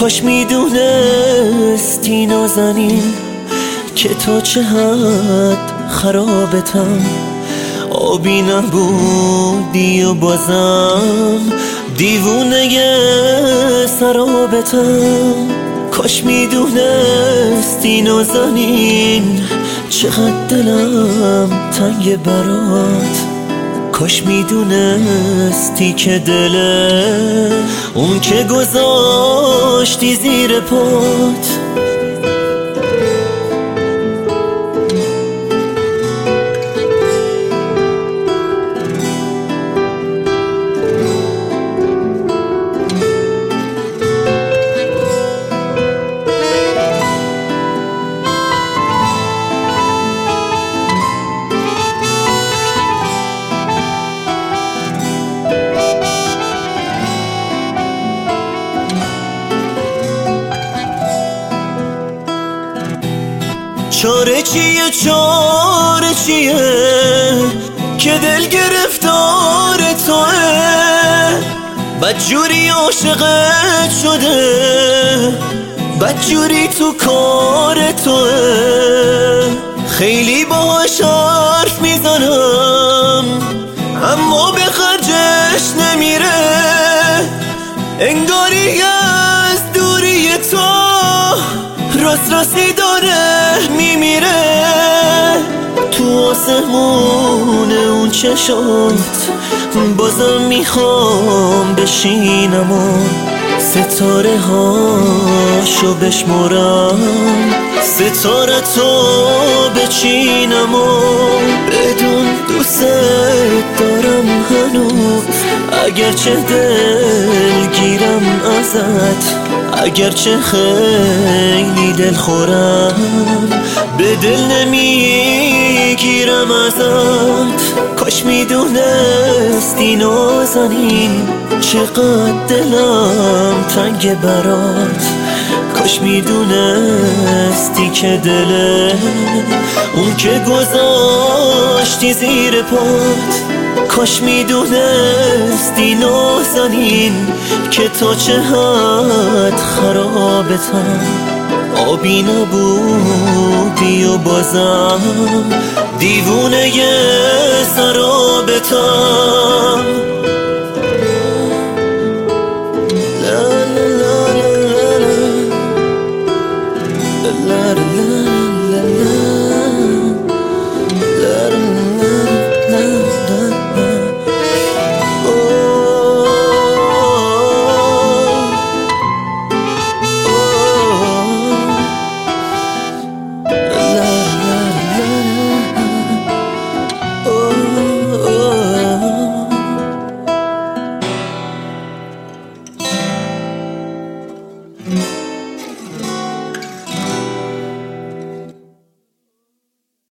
کاش میدونستی نازنین که تا چه حد خرابتم، آبی نبودی و بازم دیوونه سرابتم. کاش میدونستی نازنین چقدر دلم تنگ برات، کاش میدونستی که دل اون که گذاشتی زیر پات. چاره چیه چاره چیه که دل گرفتار توه، بدجوری عاشقت شده، بدجوری تو کار توه. خیلی باهاش حرف میزنم اما به خرجش نمیره، انگاری از دوری تو راست راستی داره میمیره. تو آسمون اون چشات بازم میخوام بشینم و ستاره هاشو بشمرم، ستاره تو بچینم و بدون دوست دارم هنوز، اگرچه دل گیرم ازت، اگرچه خیلی دل خورم به دل نمیگیرم ازت. کاش میدونستی نازنین چقدر دلم تنگ برات، کاش میدونستی که دل اون که گذاشتی زیر پات، کاش میدونستی نازنین که تا چه حد خرابتم، آبی نبودی و بازم دیوونه سرابتم.